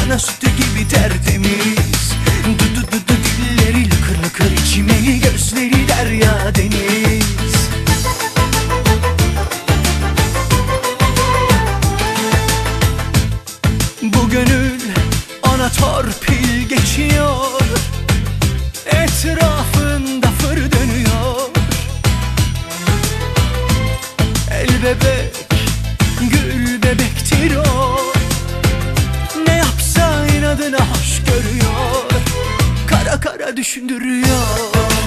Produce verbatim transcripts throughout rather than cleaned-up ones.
ana sütü gibi tertemiz. Du du du du dilleri lıkır lıkır içmeli, gözleri derya deniz. Bu gönül ona torpil geçiyor, etrafında fır dönüyor. El bebek, gül bebektir o, ne yapsa inadına hoş görüyor, kara kara düşündürüyor.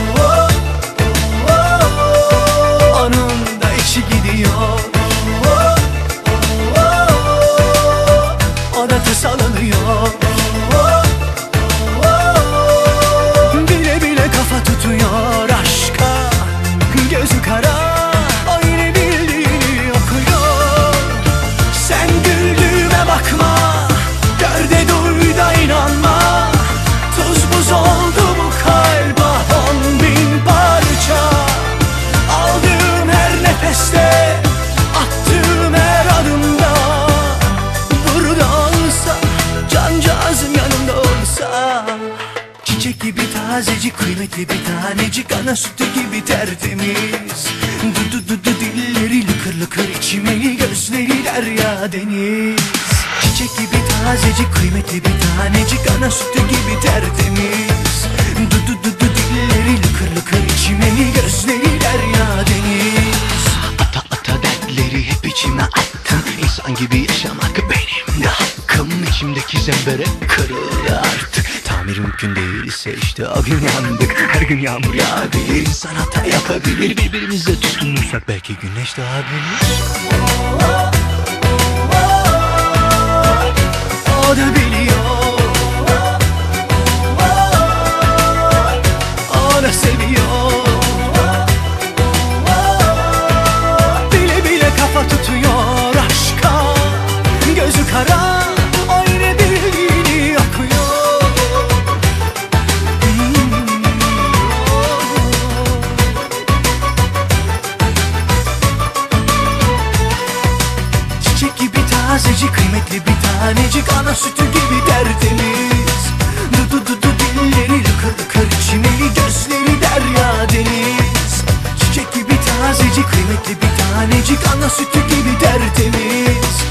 Onun da içi gidiyor, o da tasalanıyor. Bile bile kafa tutuyor aşka, gözü kara, o yine bildiğini okuyor. Sen güldüğüme bakma, gör de duy da inanma. Tuz buz oldu bu kalp, ah on bin parça. Aldığım her nefeste, attığım her adımda, burada olsa, cancağızım yanımda olsa. Çiçek gibi tazecik, kıymetli bir tanecik, ana sütü gibi tertemiz. Du du du du dilleri lıkır lıkır içmeli, gözleri derya deniz. Çiçek gibi tazecik, kıymetli bir tanecik, ana sütü gibi tertemiz. Du du du du dilleri lıkır lıkır içmeli, gözleri derya deniz. Ata ata dertleri hep içime attım, İnsan gibi yaşamak benim de hakkım. İçimdeki zembere kırıldı artık, tamir mümkün değilse işte o gün yandık. Her gün yağmur yağabilir, insan hata yapabilir, birbirimizle tutunursak belki güneş doğabilir. O da biliyor, o da seviyor. Bile bile kafa tutuyor aşka, gözü kara, o yine bildiğini okuyor. Çiçek gibi tazecik, kıymetli bir tanecik, ana sütü gibi tertemiz. Du du du du dilleri lıkır lıkır içmeli, gözleri derya deniz. Çiçek gibi tazecik, kıymetli bir tanecik, ana sütü gibi tertemiz.